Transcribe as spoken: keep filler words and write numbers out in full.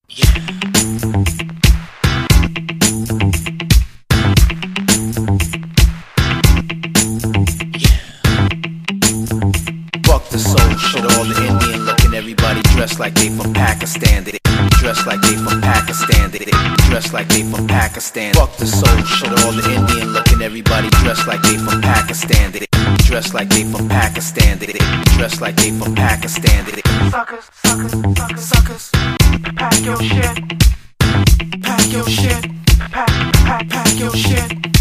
Fuck the soul shit, all the Indian looking, everybody dressed like they from Pakistan. They dressed like they from Pakistan. They dressed like they from Pakistan. Fuck the soul shit, all the Indian looking, everybody dressed like they from Pakistan. They dressed like they from Pakistan. They dressed like they from Pakistan. They Suckers, suckers, suckers, suckers. Pack your shit. Pack your shit. Pack, pack, pack your shit.